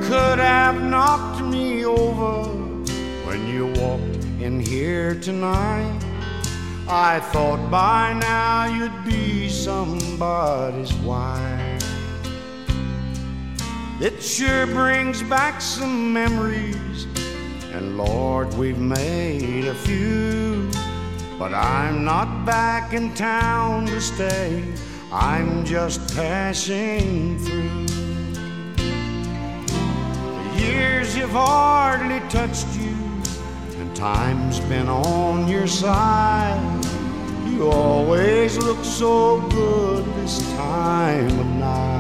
could have knocked me over when you walked in here tonight. I thought by now you'd be somebody's wife. It sure brings back some memories, and Lord, we've made a few. But I'm not back in town to stay, I'm just passing through. The years have hardly touched you, and time's been on your side. You always look so good this time of night.